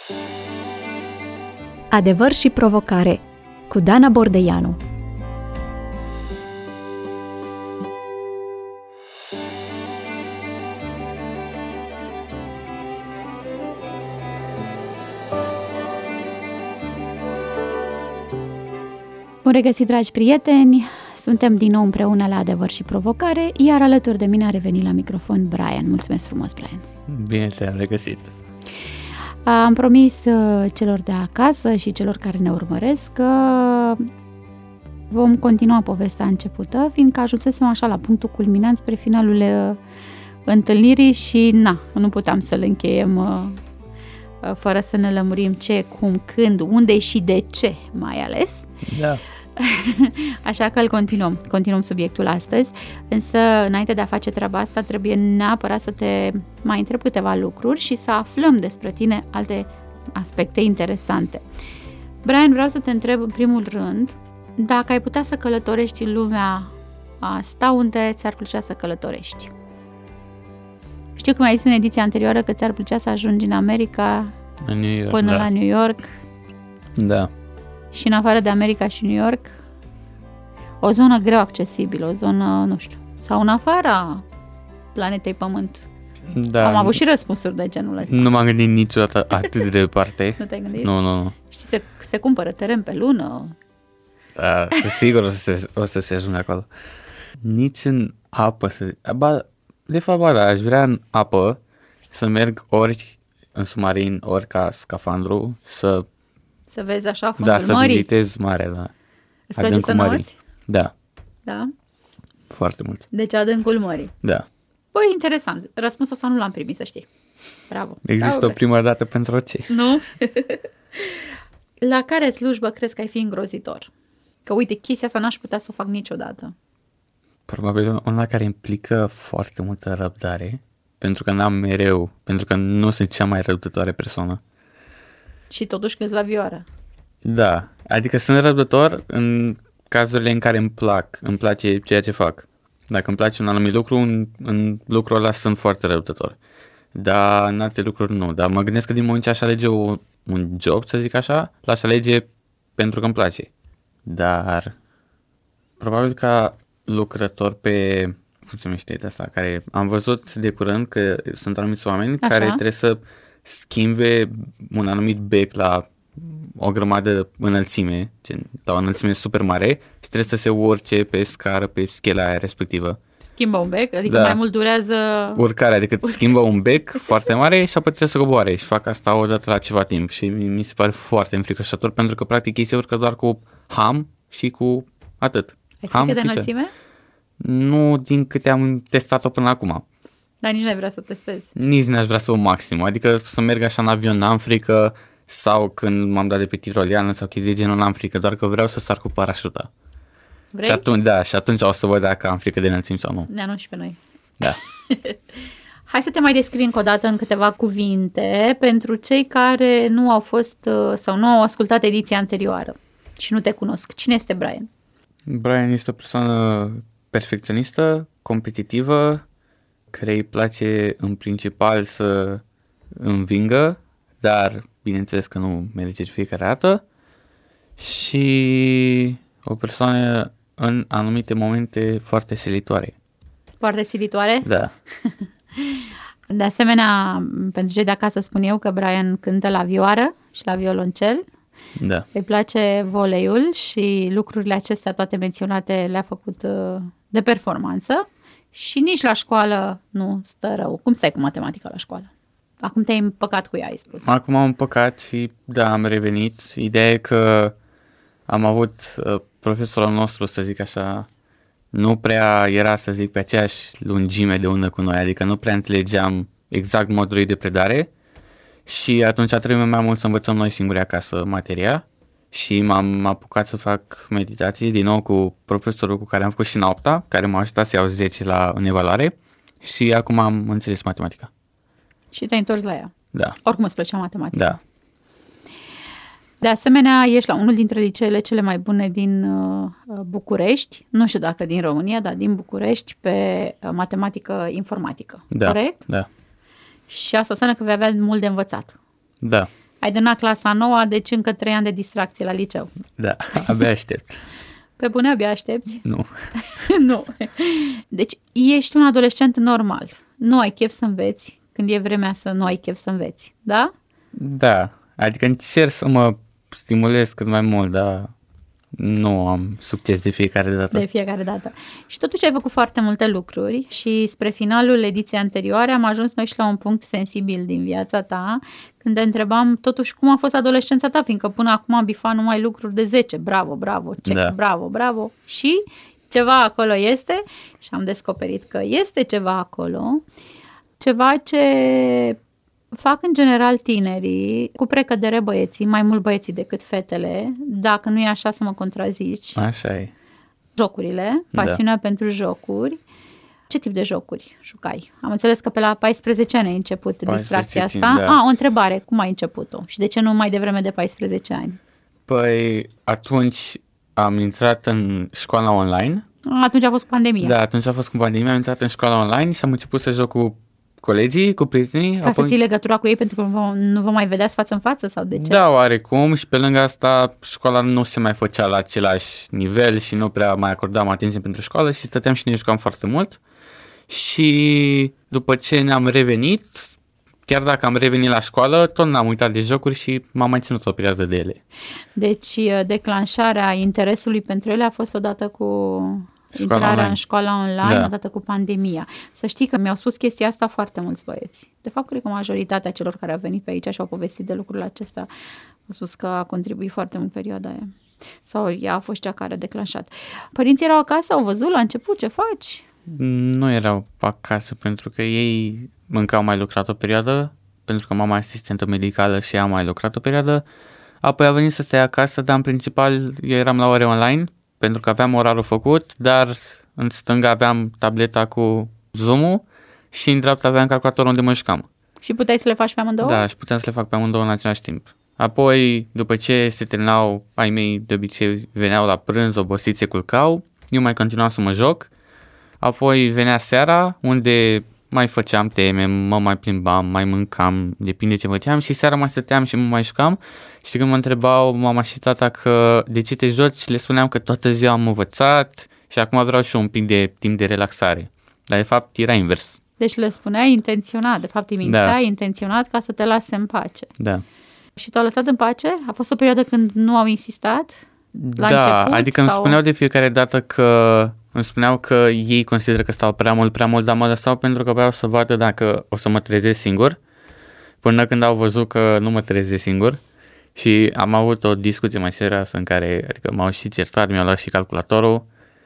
Adevăr și provocare cu Dana Bordeianu. Bun regăsit, dragi prieteni! Suntem din nou împreună la Adevăr și provocare, iar alături de mine a revenit la microfon Brian. Mulțumesc frumos, Brian! Bine te-am regăsit! Am promis celor de acasă și celor care ne urmăresc că vom continua povestea începută, fiindcă ajunsesem așa la punctul culminant spre finalul întâlnirii și nu puteam să-l încheiem fără să ne lămurim ce, cum, când, unde și de ce mai ales. Da. Așa că îl continuăm subiectul astăzi, însă înainte de a face treaba asta trebuie neapărat să te mai întreb câteva lucruri și să aflăm despre tine alte aspecte interesante. Brian, vreau să te întreb în primul rând dacă ai putea să călătorești în lumea asta, unde ți-ar plăcea să călătorești. Știu că mi-ai zis în ediția anterioară că ți-ar plăcea să ajungi în America până la New York. Da. Și în afară de America și New York, o zonă greu accesibilă, o zonă, nu știu, sau în afara planetei Pământ. Da. Am avut și răspunsuri de genul ăsta. Nu m-am gândit niciodată atât de departe. Nu te-ai gândit? Nu. Știi, se cumpără teren pe lună. Da, sigur o să se ajungă acolo. Nici în apă de fapt, aș vrea în apă să merg ori în submarin, ori ca scafandru, să vezi așa fundul mării? Da, să vizitez marea, da. Îți place să noți? Da. Da? Foarte mult. Deci adâncul mării. Da. Băi, interesant. Răspunsul ăsta nu l-am primit, să știi. Bravo. Există o primă dată pentru orice. Nu? La care slujbă crezi că ai fi îngrozitor? Că uite, chestia asta n-aș putea să o fac niciodată. Probabil una care implică foarte multă răbdare, pentru că nu sunt cea mai răbdătoare persoană. Și totuși cânti la vioară. Da, adică sunt răbdător în cazurile în care îmi place ceea ce fac. Dacă îmi place un anumit lucru, în lucrul ăla sunt foarte răbdător. Dar în alte lucruri nu. Dar mă gândesc că din moment ce aș alege un job, să zic așa, l-aș alege pentru că îmi place. Dar probabil ca lucrător pe, cum se numește de asta, care am văzut de curând că sunt anumiți oameni așa, care trebuie să schimbe un anumit bec la o grămadă înălțime, la o înălțime super mare și trebuie să se urce pe scară, pe schela aia respectivă. Schimbă un bec? Adică mai mult durează urcarea decât schimbă un bec foarte mare și apoi trebuie să coboare și fac asta odată la ceva timp și mi se pare foarte înfricoșător pentru că practic ei se urcă doar cu ham și cu atât. Ai frică de înălțime? Nu din câte am testat-o până acum. Dar nici n-ai vrea să o testezi? Nici n-aș vrea să o maxim, adică să merg așa în avion, n-am frică, sau când m-am dat de pe tiroliană sau chestii de genul, n-am frică, doar că vreau să sar cu parașuta. Vrei? Și atunci o să văd dacă am frică de înălțimi sau nu. Ne anunți și pe noi. Da. Hai să te mai descrii încă o dată în câteva cuvinte pentru cei care nu au fost sau nu au ascultat ediția anterioară și nu te cunosc. Cine este Brian? Brian este o persoană perfecționistă, competitivă, care îi place în principal să învingă, dar bineînțeles că nu merge de fiecare dată, și o persoană în anumite momente foarte silitoare. Foarte silitoare? Da. De asemenea, pentru cei de acasă spun eu că Brian cântă la vioară și la violoncel. Da. Îi place voleiul și lucrurile acestea toate menționate le-a făcut de performanță și nici la școală nu stă rău. Cum stai cu matematica la școală? Acum te-ai împăcat cu ea, ai spus. Acum am împăcat și da, am revenit. Ideea e că am avut profesorul nostru, să zic așa, nu prea era, să zic, pe aceeași lungime de undă cu noi, adică nu prea înțelegeam exact modul de predare și atunci a trebuit mai mult să învățăm noi singuri acasă materia și m-am apucat să fac meditații din nou cu profesorul cu care am făcut și în 8-a, care m-a ajutat să iau 10 la în evaluare și acum am înțeles matematica. Și te-ai întors la ea. Da. Oricum îți plăcea matematica. Da. De asemenea, ești la unul dintre liceele cele mai bune din București, nu știu dacă din România, dar din București, pe matematică informatică. Da. Corect? Da. Și asta înseamnă că vei avea mult de învățat. Da. Ai terminat clasa 9, deci încă 3 ani de distracție la liceu. Da, abia aștept. Pe bune abia aștepți? Nu. Nu. Deci ești un adolescent normal. Nu ai chef să înveți când e vremea să nu ai chef să înveți, da? Da, adică încerc să mă stimulez cât mai mult, dar nu am succes de fiecare dată. De fiecare dată. Și totuși ai făcut foarte multe lucruri și spre finalul ediției anterioare am ajuns noi și la un punct sensibil din viața ta, când te întrebam totuși cum a fost adolescența ta, fiindcă până acum am bifat numai lucruri de 10. Bravo, bravo, check, Da. bravo, bravo. Și ceva acolo este și am descoperit că este ceva acolo, ceva ce fac în general tinerii, cu precădere băieții, mai mult băieții decât fetele, dacă nu e așa să mă contrazici. Așa e. Jocurile, Da. pasiunea pentru jocuri. Ce tip de jocuri jucai? Am înțeles că pe la 14 ani ai început 14, distracția asta. da. O întrebare, cum ai început-o? Și de ce nu mai devreme de 14 ani? Păi atunci am intrat în școala online. Atunci a fost pandemia. Da, atunci a fost cu pandemia, am intrat în școala online și am început să joc cu colegii, cu prietenii. Ca să ții legătura cu ei pentru că nu vă mai vedeați față în față sau de ce? Da, oarecum, și pe lângă asta școala nu se mai făcea la același nivel și nu prea mai acordam atenție pentru școală și stăteam și ne jucam foarte mult. Și după ce ne-am revenit, chiar dacă am revenit la școală, tot n-am uitat de jocuri și m-am mai ținut o perioadă de ele. Deci declanșarea interesului pentru ele a fost odată cu intrarea online. în școala online, Da. odată cu pandemia. Să știi că mi-au spus chestia asta foarte mulți băieți. De fapt, cred că majoritatea celor care au venit pe aici și au povestit de lucrurile acestea au spus că a contribuit foarte mult perioada aia. Sau ea a fost cea care a declanșat. Părinții erau acasă, au văzut la început ce faci? Nu erau acasă pentru că ei încă au mai lucrat o perioadă, pentru că mama e asistentă medicală și ea a mai lucrat o perioadă. Apoi a venit să stea acasă, dar în principal eu eram la ore online, pentru că aveam orarul făcut, dar în stânga aveam tableta cu Zoom-ul și în dreapta aveam calculatorul unde mă jucam. Și puteai să le faci pe amândouă? Da, și puteam să le fac pe amândouă în același timp. Apoi, după ce se terminau, ai mei de obicei veneau la prânz, obosiți, se culcau, eu mai continuam să mă joc. Apoi venea seara, unde mai făceam teme, mă mai plimbam, mai mâncam, depinde ce făceam, și seara mai stăteam și mă mai jucam. Și când mă întrebau mama și tata că de ce te joci, le spuneam că toată ziua am învățat și acum vreau și eu un pic de timp de relaxare. Dar de fapt era invers. Deci le spuneai intenționat, de fapt îi mințeai Da. intenționat ca să te lase în pace. Da. Și te-au lăsat în pace? A fost o perioadă când nu au insistat? La Da, început, adică îmi sau- spuneau de fiecare dată că îmi spuneau că ei consideră că stau prea mult, dar mă lăsau pentru că vreau să vadă dacă o să mă trezesc singur, până când au văzut că nu mă trezesc singur. Și am avut o discuție mai serioasă în care, adică m-au și certat, mi-au luat și calculatorul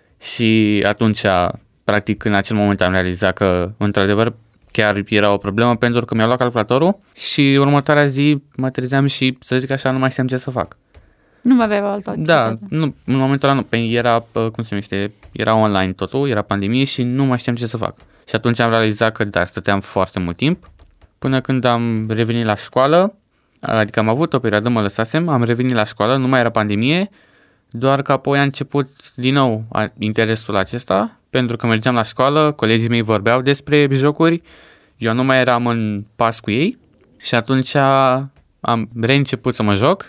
și atunci, practic, în acel moment am realizat că, într-adevăr, chiar era o problemă pentru că mi-au luat calculatorul și următoarea zi mă trezeam și, să zic așa, nu mai știam ce să fac. Nu mai aveai altă Da, activitate. nu, în momentul ăla nu, era, cum se numește, era online totul, era pandemie și nu mai știam ce să fac. Și atunci am realizat că da, stăteam foarte mult timp, până când am revenit la școală, adică am avut o perioadă, mă lăsasem, am revenit la școală, nu mai era pandemie, doar că apoi a început din nou interesul acesta, pentru că mergeam la școală, colegii mei vorbeau despre jocuri, eu nu mai eram în pas cu ei și atunci am reînceput să mă joc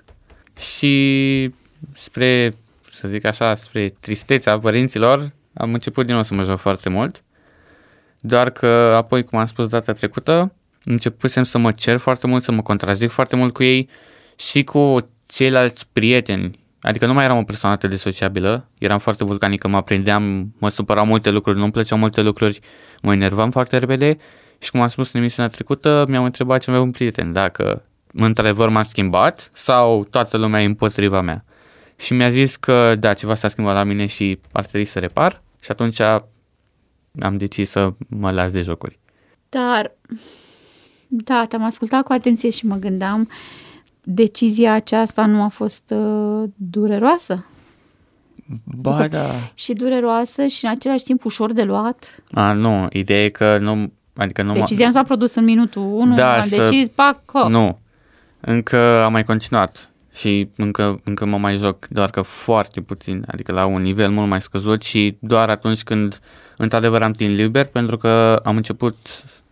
și spre, să zic așa, spre tristețea părinților, am început din nou să mă joc foarte mult, doar că apoi, cum am spus data trecută, începusem să mă cer foarte mult, să mă contrazic foarte mult cu ei și cu ceilalți prieteni. Adică nu mai eram o persoană atât de sociabilă, eram foarte vulcanică, mă aprindeam, mă supărau multe lucruri, nu-mi plăceau multe lucruri, mă enervam foarte repede și, cum am spus în emisiunea trecută, mi-am întrebat cel mai bun prieten dacă într-adevăr m-am schimbat sau toată lumea e împotriva mea. Și mi-a zis că da, ceva s-a schimbat la mine și ar trebui să repar și atunci am decis să mă las de jocuri. Dar, da, te-am ascultat cu atenție și mă gândeam, decizia aceasta nu a fost dureroasă? Ba, da. Și dureroasă și în același timp ușor de luat? Nu, ideea e că nu, adică nu Decizia nu s-a produs în minutul 1, Da, am decis, pac, hop. Nu, încă am mai continuat și încă mă mai joc, doar că foarte puțin, adică la un nivel mult mai scăzut și doar atunci când într-adevăr am timp liber, pentru că am început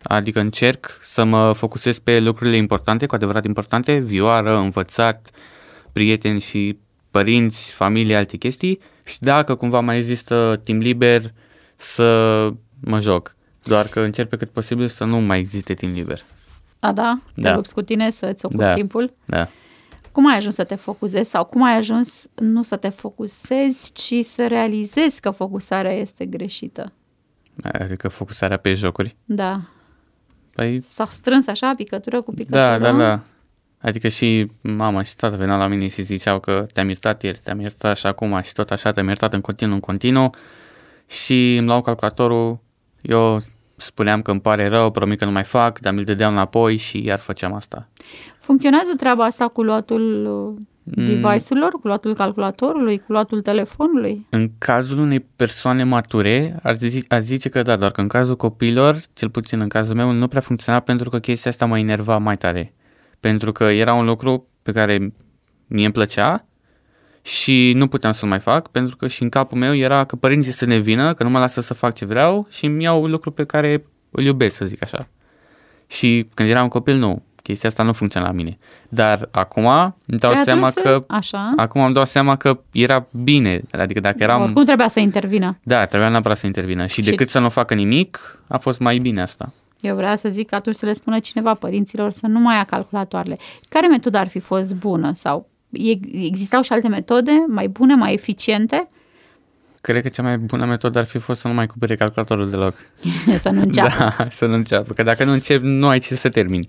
Adică încerc să mă focusez pe lucrurile importante, cu adevărat importante, vioară, învățat, prieteni și părinți, familie, alte chestii și dacă cumva mai există timp liber să mă joc. Doar că încerc pe cât posibil să nu mai existe timp liber. Da? Te lupți cu tine să-ți ocupi timpul? Da. Cum ai ajuns să te focusezi sau cum ai ajuns nu să te focusezi, ci să realizezi că focusarea este greșită? Adică focusarea pe jocuri? Da. Păi... S-a strâns așa, picătură cu picătură? Da. Adică și mama și tata veneau la mine și ziceau că te-am iertat ieri, te-am iertat și acum și tot așa, te-am iertat în continuu și îmi luau calculatorul, eu spuneam că îmi pare rău, promit că nu mai fac, dar mi-l dădeam înapoi și iar făceam asta. Funcționează treaba asta cu luatul device-urilor, cu luatul calculatorului, cu luatul telefonului? În cazul unei persoane mature, aș zice că da, doar că în cazul copiilor, cel puțin în cazul meu, nu prea funcționa pentru că chestia asta mă enerva mai tare. Pentru că era un lucru pe care mie îmi plăcea și nu puteam să-l mai fac, pentru că și în capul meu era că părinții să ne vină, că nu mă lasă să fac ce vreau și îmi iau lucru pe care îl iubesc, să zic așa. Și când eram copil, nu. Chestia asta nu funcționa la mine. Dar acum îmi dau seama că acum îmi dau seama că era bine. Adică dacă eram... Oricum trebuia să intervină. Da, trebuia neapărat să intervină. Și decât să nu facă nimic, a fost mai bine asta. Eu vreau să zic că atunci să le spună cineva părinților să nu mai ia calculatoarele. Care metodă ar fi fost bună? Sau existau și alte metode mai bune, mai eficiente? Cred că cea mai bună metodă ar fi fost să nu mai cumpere calculatorul deloc. Să nu înceapă. Da, să nu înceapă. Că dacă nu începi, nu ai ce să termini.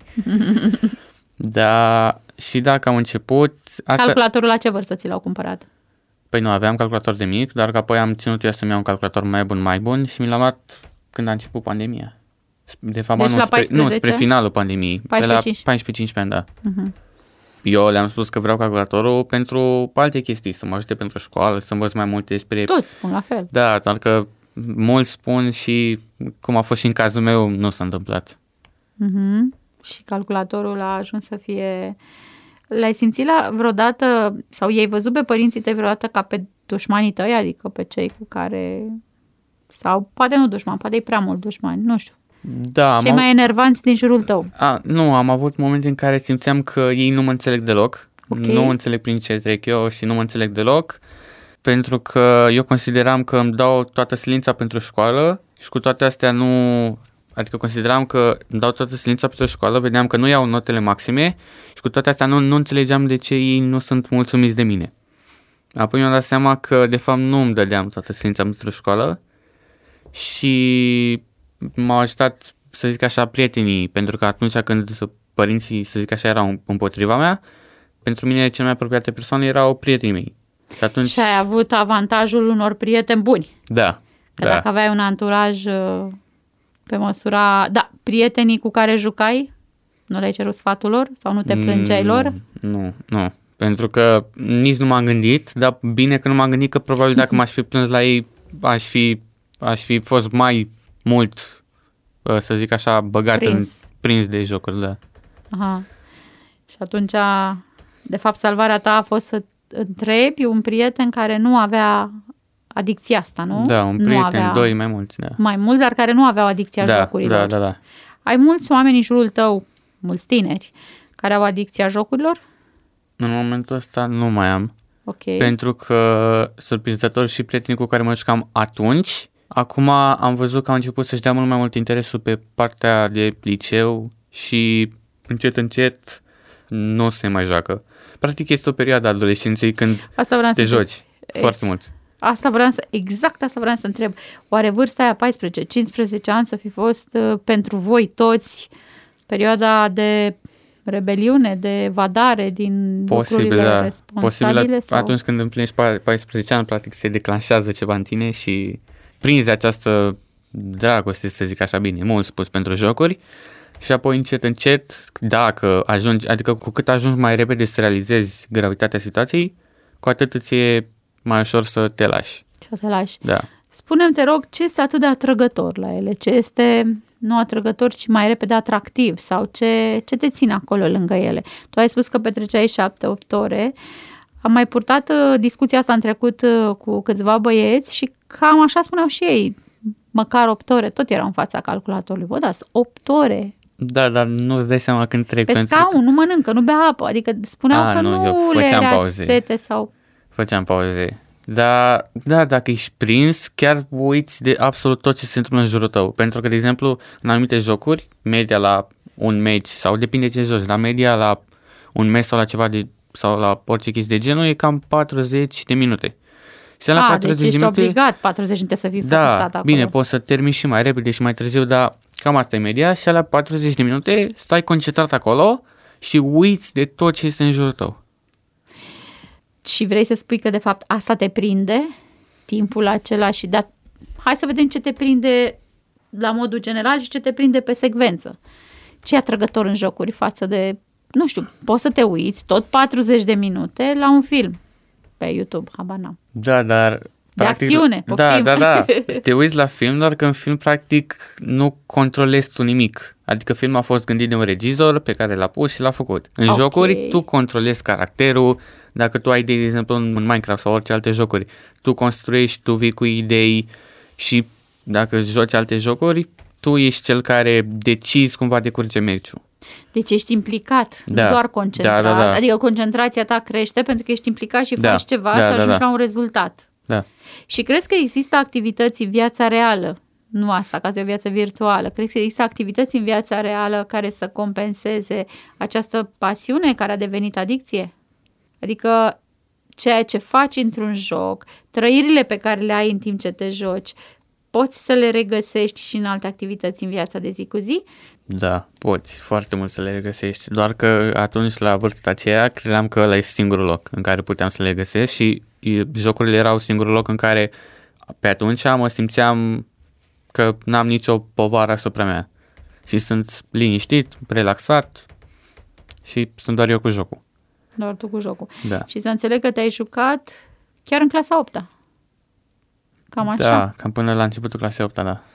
Da, și dacă am început... Calculatorul la ce vârstă ți l-au cumpărat? Păi nu, aveam calculator de mic, dar că apoi am ținut eu să-mi iau un calculator mai bun și mi l-am luat când a început pandemia. De fapt, deci la 14? Spre finalul pandemiei. 14-15? Pe la 14-15 ani, da. Eu le-am spus că vreau calculatorul pentru alte chestii, să mă ajute pentru școală, să învăț mai multe despre... Toți spun la fel. Da, doar că mulți spun și cum a fost și în cazul meu, nu s-a întâmplat. Și calculatorul a ajuns să fie... L-ai simțit vreodată, sau i-ai văzut pe părinții tăi vreodată ca pe dușmanii tăi, adică pe cei cu care... Sau poate nu dușmani, poate e prea mult dușmani, nu știu. Da, cei mai enervanți din jurul tău. Nu, am avut momente în care simțeam că ei nu mă înțeleg deloc. Okay. Nu înțeleg prin ce trec eu și nu mă înțeleg deloc. Pentru că eu consideram că îmi dau toată silința pentru școală și cu toate astea nu... Adică consideram că îmi dau toată silința pentru școală, vedeam că nu iau notele maxime și cu toate astea nu înțelegeam de ce ei nu sunt mulțumiți de mine. Apoi mi-am dat seama că de fapt nu îmi dădeam toată silința pentru școală și m-au ajutat, să zic așa, prietenii, pentru că atunci când părinții, să zic așa, erau împotriva mea, pentru mine cele mai apropiate persoane erau prietenii mei. Și ai avut avantajul unor prieteni buni. Da. Că dacă aveai un anturaj pe măsura... Da, prietenii cu care jucai, nu le-ai cerut sfatul lor? Sau nu te plângeai lor? Nu. Pentru că nici nu m-am gândit, dar bine că nu m-am gândit, că probabil dacă m-aș fi plâns la ei, aș fi fost mai mult, să zic așa, băgat prins de jocuri, da. Aha. Și atunci, de fapt, salvarea ta a fost să întrebi un prieten care nu avea adicția asta, nu? Da, un prieten, doi, mai mulți, da. Mai mulți, dar care nu aveau adicția jocurilor. Da. Ai mulți oameni în jurul tău, mulți tineri, care au adicția jocurilor? În momentul ăsta nu mai am. Okay. Pentru că, surprinzător, și prietenii cu care mă jucam atunci, acum am văzut că au început să-și dea mult mai mult interesul pe partea de liceu și încet nu se mai joacă. Practic este o perioadă a adolescenței când te joci foarte mult. Exact asta vreau să întreb. Oare vârsta aia 14-15 ani să fi fost pentru voi toți perioada de rebeliune, de evadare din lucrurile responsabile? Posibil, sau? Atunci când împlinești 14 ani, practic se declanșează ceva în tine și prinzi această dragoste, să zic așa, bine, mult spus, pentru jocuri și apoi încet, dacă ajungi, adică cu cât ajungi mai repede să realizezi gravitatea situației, cu atât îți e mai ușor să te lași. Să te lași. Da. Spune-mi, te rog, ce este atât de atrăgător la ele? Ce este, nu atrăgător, ci mai repede atractiv? Sau ce te ține acolo lângă ele? Tu ai spus că petreceai 7-8 ore. Am mai purtat discuția asta în trecut cu câțiva băieți și cam așa spuneau și ei. măcar 8 ore, tot erau în fața calculatorului. Bă, da, 8 ore Da, dar nu-ți dai seama când trec. pe scaun, nu mănâncă, nu bea apă. Adică spuneau că nu le era sete sau... Făceam pauze. Da, dacă ești prins, chiar uiți de absolut tot ce se întâmplă în jurul tău. Pentru că, de exemplu, în anumite jocuri, media la un match, sau depinde ce joci, la media la un match sau la ceva sau la orice chestie de genul, e cam 40 de minute. Și la 40 deci ești de minute, obligat 40 minute să fii focusat acolo. Bine, poți să termini și mai repede și mai târziu, dar cam asta e media. Și la 40 de minute stai concentrat acolo și uiți de tot ce este în jurul tău. Și vrei să spui că de fapt asta te prinde, timpul acela și hai să vedem ce te prinde la modul general și ce te prinde pe secvență. Ce e atrăgător în jocuri față de, nu știu, poți să te uiți tot 40 de minute la un film pe YouTube, habar n-am. Da, dar... De acțiune, poftim. Da. Te uiți la film, doar că în film practic nu controlezi tu nimic. Adică filmul a fost gândit de un regizor pe care l-a pus și l-a făcut. În jocuri tu controlezi caracterul, dacă tu ai idei, de exemplu în Minecraft sau orice alte jocuri, tu construiești, tu vii cu idei și dacă joci alte jocuri, tu ești cel care decizi cum va decurge meciul. Deci ești implicat, nu doar concentrat. Da. Adică concentrația ta crește pentru că ești implicat și faci ceva să ajungi la un rezultat. Da. Și crezi că există activități în viața reală, nu asta, ca să e o viață virtuală, crezi că există activități în viața reală care să compenseze această pasiune care a devenit adicție? Adică ceea ce faci într-un joc, trăirile pe care le ai în timp ce te joci, poți să le regăsești și în alte activități în viața de zi cu zi? Da, poți foarte mult să le regăsești, doar că atunci la vârsta aceea credeam că ăla e singurul loc în care puteam să le găsesc și jocurile erau singurul loc în care pe atunci mă simțeam că n-am nicio povară asupra mea și sunt liniștit, relaxat și sunt doar eu cu jocul. Doar tu cu jocul. Da. Și să înțeleg că te-ai jucat chiar în clasa 8-a. Cam așa? Da, cam până la începutul clasei 8-a, da.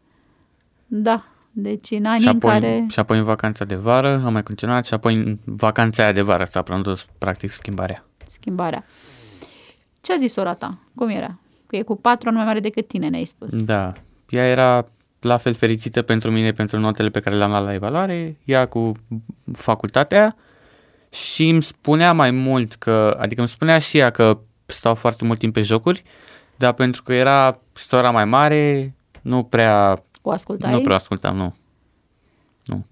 Da, deci în anii în care... Și apoi în vacanța de vară am mai continuat și apoi în vacanța aia de vară s-a produs practic schimbarea. Ce a zis sora ta? Cum era? Că e cu 4 ani mai mare decât tine, ne-ai spus. Da, ea era la fel fericită pentru mine, pentru notele pe care le-am luat la evaluare, ea cu facultatea și îmi spunea mai mult că, adică îmi spunea și ea că stau foarte mult timp pe jocuri, dar pentru că era sora mai mare, nu prea o ascultai? Nu prea ascultam, nu.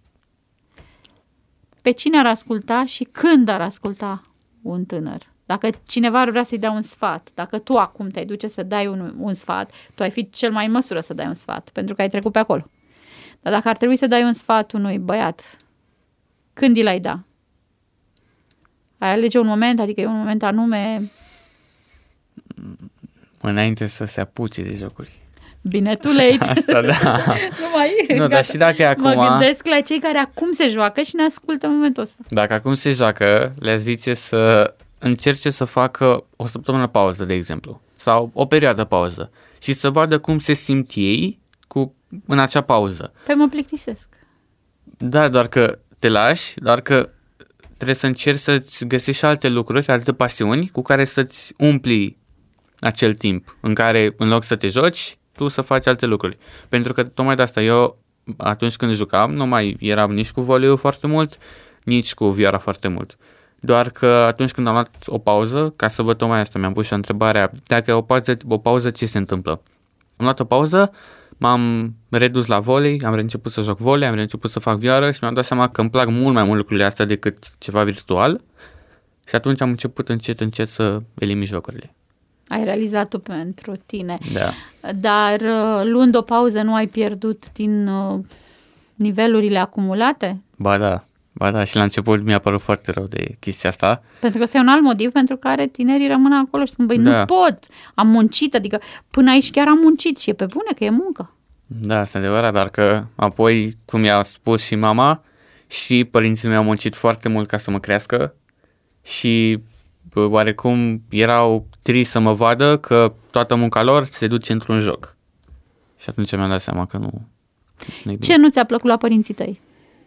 Pe cine ar asculta și când ar asculta un tânăr? Dacă cineva ar vrea să-i dea un sfat, dacă tu acum te duce să dai un sfat, tu ai fi cel mai în măsură să dai un sfat, pentru că ai trecut pe acolo. Dar dacă ar trebui să dai un sfat unui băiat, când îl ai da? Ai alege un moment, adică e un moment anume... Înainte să se apuce de jocuri. Bine, too late. Asta, da. Nu, dar și dacă acum... Mă gândesc la cei care acum se joacă și ne ascultă în momentul ăsta. Dacă acum se joacă, le zice să încerce să facă o săptămână pauză, de exemplu, sau o perioadă pauză și să vadă cum se simt ei în acea pauză. Păi mă plictisesc. Da, doar că te lași, doar că trebuie să încerci să-ți găsești alte lucruri, alte pasiuni cu care să-ți umpli acel timp în care, în loc să te joci, tu să faci alte lucruri. Pentru că tocmai de asta eu, atunci când jucam, nu mai eram nici cu voleiul foarte mult, nici cu vioara foarte mult. Doar că atunci când am luat o pauză, ca să văd tocmai asta, mi-am pus și întrebarea, dacă e o pauză, ce se întâmplă? Am luat o pauză, m-am redus la volei, am reînceput să joc volei, am reînceput să fac vioară și mi-am dat seama că îmi plac mult mai mult lucrurile astea decât ceva virtual și atunci am început încet să elimin jocurile. Ai realizat-o pentru tine. Da. Dar luând o pauză nu ai pierdut din nivelurile acumulate? Ba da, și la început mi-a părut foarte rău de chestia asta. Pentru că ăsta e un alt motiv pentru care tinerii rămân acolo și spun, băi, nu pot, am muncit, adică până aici chiar am muncit și e pe bune că e muncă. Da, este adevărat, dar că apoi, cum i-a spus și mama, și părinții mei au muncit foarte mult ca să mă crească și oarecum erau triști să mă vadă că toată munca lor se duce într-un joc. Și atunci mi-am dat seama că nu e bine. Ce nu ți-a plăcut la părinții tăi?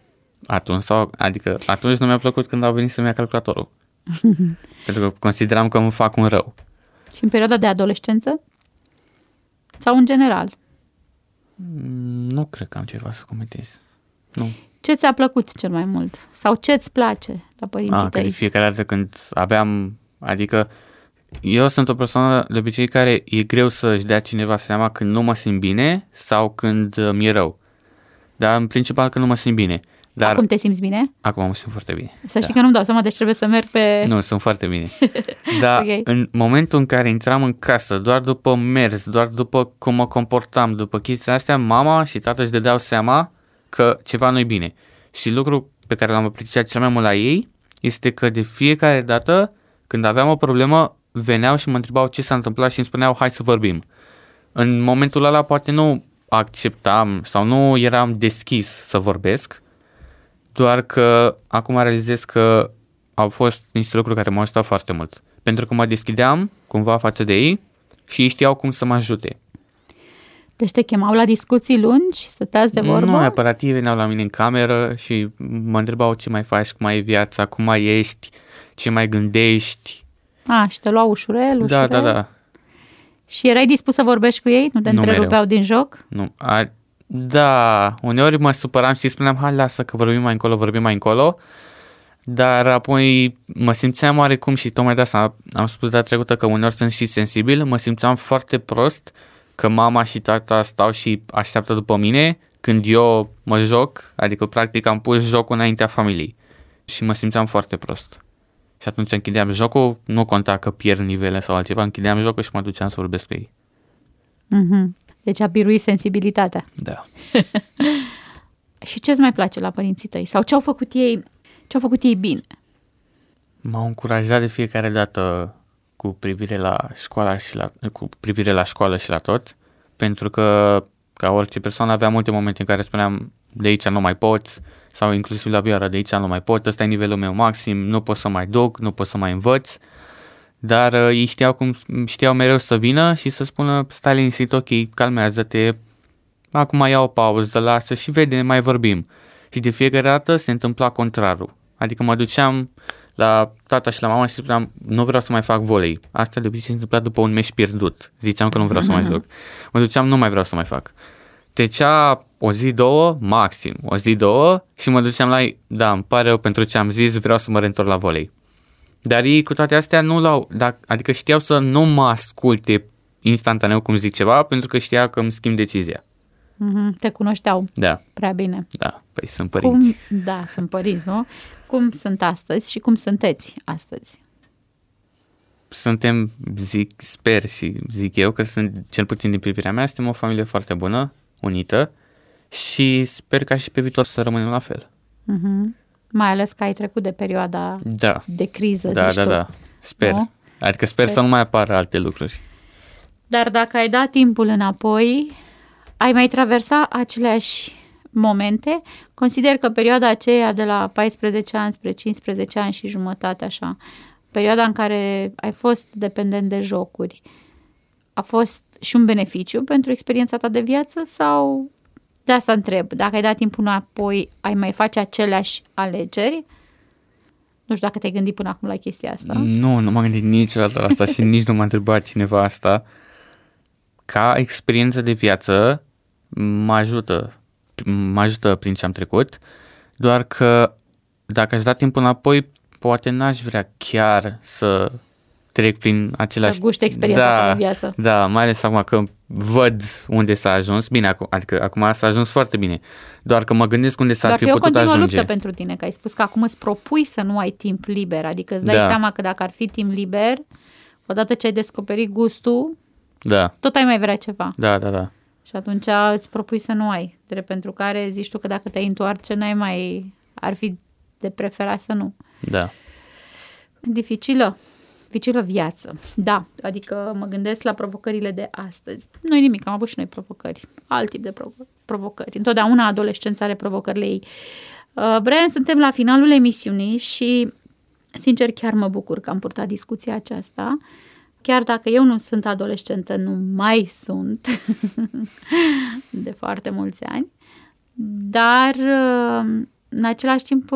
Atunci nu mi-a plăcut când au venit să-mi ia calculatorul. Pentru că consideram că îmi fac un rău. Și în perioada de adolescență? Sau în general? Nu cred că am ceva să comentez. Nu. Ce ți-a plăcut cel mai mult? Sau ce îți place la părinții Că tăi? de fiecare dată când aveam, adică eu sunt o persoană de obicei care e greu să-și dea cineva seama când nu mă simt bine sau când mi-e rău. Dar în principal când nu mă simt bine. Dar Acum te simți bine? acum mă simt foarte bine. Să știi că nu-mi dau seama, deci trebuie să merg pe... Nu, sunt foarte bine. Dar Ok. în momentul în care intram în casă, doar după mers, doar după cum mă comportam, după chestiile astea, mama și tata își dădeau seama că ceva nu-i bine. Și lucrul pe care l-am apreciat cel mai mult la ei este că de fiecare dată când aveam o problemă, veneau și mă întrebau ce s-a întâmplat și îmi spuneau hai să vorbim. În momentul ăla poate nu acceptam sau nu eram deschis să vorbesc, doar că acum realizez că au fost niște lucruri care m-au ajutat foarte mult. Pentru că mă deschideam cumva față de ei și ei știau cum să mă ajute. Deci te chemau la discuții lungi, stăteați de vorbă? Nu neapărat, ei veneau la mine în cameră și mă întrebau ce mai faci, cum ai viața, cum mai ești, ce mai gândești. Și te luau ușurel? Da. Și erai dispus să vorbești cu ei? Nu te întrerupeau din joc? Nu. Da, uneori mă supăram și spuneam, hai lasă că vorbim mai încolo, dar apoi mă simțeam oarecum și tocmai de asta am spus data trecută că uneori sunt și sensibil, mă simțeam foarte prost că mama și tata stau și așteaptă după mine când eu mă joc, adică practic am pus jocul înaintea familiei și mă simțeam foarte prost. Și atunci închideam jocul, nu conta că pierd nivele sau altceva, închideam jocul și mă duceam să vorbesc cu ei. Deci a biruit sensibilitatea. Da. Și ce îți mai place la părinții tăi? Sau ce au făcut ei bine? M-au încurajat de fiecare dată cu privire la școală și la tot, pentru că ca orice persoană aveam multe momente în care spuneam de aici nu mai pot, sau inclusiv la vioară de aici nu mai pot, ăsta e nivelul meu maxim, nu pot să mai duc, nu pot să mai învăț, dar ei știau mereu să vină și să spună stai liniștit, ok, calmează-te, acum ia o pauză, lasă și vede, mai vorbim. Și de fiecare dată se întâmpla contrarul, adică mă duceam la tata și la mama și spuneam nu vreau să mai fac volei. Asta de obicei se întâmpla după un meci pierdut. Ziceam că nu vreau să mai joc. Mă duceam, nu mai vreau să mai fac. Trecea o zi, două, maxim, o zi, două și mă duceam la ei, da, îmi pare rău pentru ce am zis, vreau să mă reîntorc la volei. Dar ei cu toate astea adică știau să nu mă asculte instantaneu cum zic ceva, pentru că știa că îmi schimb decizia. Te cunoșteau prea bine. Da, păi sunt părinți. Sunt părinți, nu? Cum sunt astăzi și cum sunteți astăzi? Suntem, sper și zic eu că sunt, cel puțin din privirea mea, suntem o familie foarte bună, unită și sper ca și pe viitor să rămânem la fel. Mai ales că ai trecut de perioada de criză, zici tu. Da, sper. Nu? Adică sper să nu mai apară alte lucruri. Dar dacă ai dat timpul înapoi, ai mai traversa aceleași momente? Consider că perioada aceea de la 14 ani spre 15 ani și jumătate, așa, perioada în care ai fost dependent de jocuri, a fost și un beneficiu pentru experiența ta de viață sau, de asta întreb, dacă ai dat timpul înapoi, ai mai face aceleași alegeri? Nu știu dacă te-ai gândit până acum la chestia asta. Nu m-am gândit niciodată la asta și nici nu m-a întrebat cineva asta. Ca experiență de viață mă ajută prin ce am trecut, doar că dacă aș da timpul înapoi, poate n-aș vrea chiar să trec prin același... Să guști experiența asta de viață. Da, mai ales acum că văd unde s-a ajuns. Bine, adică acum s-a ajuns foarte bine. Doar că mă gândesc unde s-ar fi putut ajunge. Dar e o continuă luptă pentru tine, că ai spus că acum îți propui să nu ai timp liber. Adică îți dai seama că dacă ar fi timp liber, odată ce ai descoperit gustul, tot ai mai vrea ceva. Da. Și atunci îți propui să nu ai. Drept pentru care zici tu că dacă te întoarce, ar fi de preferat să nu. Da. Dificilă viață. Da, adică mă gândesc la provocările de astăzi. Nu-i nimic, am avut și noi provocări. Alt tip de provocări. Întotdeauna adolescența are provocările ei. Brian, suntem la finalul emisiunii și, sincer, chiar mă bucur că am purtat discuția aceasta. Chiar dacă eu nu sunt adolescentă, nu mai sunt de foarte mulți ani, dar în același timp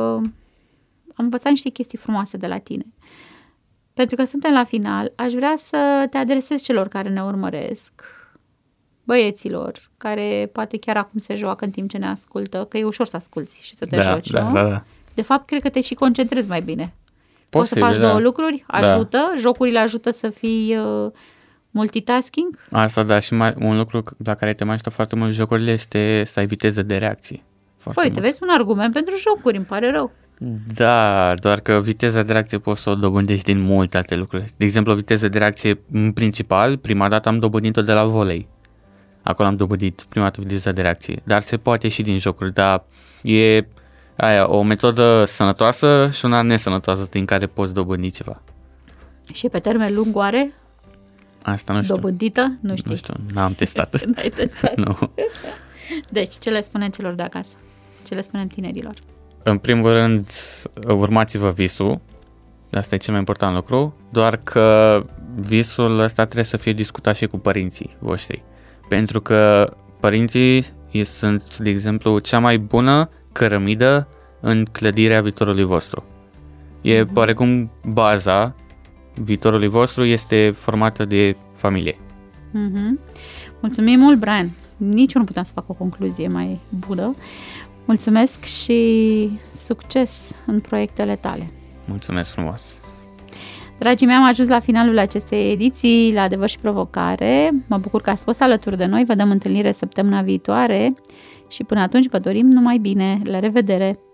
am învățat niște chestii frumoase de la tine. Pentru că suntem la final, aș vrea să te adresez celor care ne urmăresc, băieților, care poate chiar acum se joacă în timp ce ne ascultă, că e ușor să asculți și să te joci, nu? Da. De fapt, cred că te și concentrezi mai bine. Poți să faci da. două lucruri, ajută, jocurile ajută să fii multitasking. Asta, da, și un lucru la care te mai ajută foarte mult jocurile este să ai viteză de reacție. Păi, te vezi un argument pentru jocuri, îmi pare rău. Da, doar că viteza de reacție poți să o dobândești din multe alte lucruri. De exemplu, viteza de reacție în principal, prima dată am dobândit-o de la volei. Acolo am dobândit prima dată viteza de reacție. Dar se poate și din jocuri, dar e o metodă sănătoasă și una nesănătoasă din care poți dobândi ceva. Și pe termen lung oare? Asta nu știu. Dobândită? Nu știu, n-am testat. N-ai testat. Nu. Deci, ce le spunem celor de acasă? Ce le spunem tinerilor? În primul rând, urmați-vă visul. Asta e cel mai important lucru. Doar că visul ăsta trebuie să fie discutat și cu părinții voștri. Pentru că părinții sunt, de exemplu, cea mai bună cărămidă în clădirea viitorului vostru. E oarecum baza viitorului vostru este formată de familie. Mulțumim mult, Brian. Nici eu nu puteam să fac o concluzie mai bună. Mulțumesc și succes în proiectele tale. Mulțumesc frumos! Dragii mei, am ajuns la finalul acestei ediții la Adevăr și Provocare. Mă bucur că ați fost alături de noi. Vă dăm întâlnire săptămâna viitoare și până atunci vă dorim numai bine. La revedere!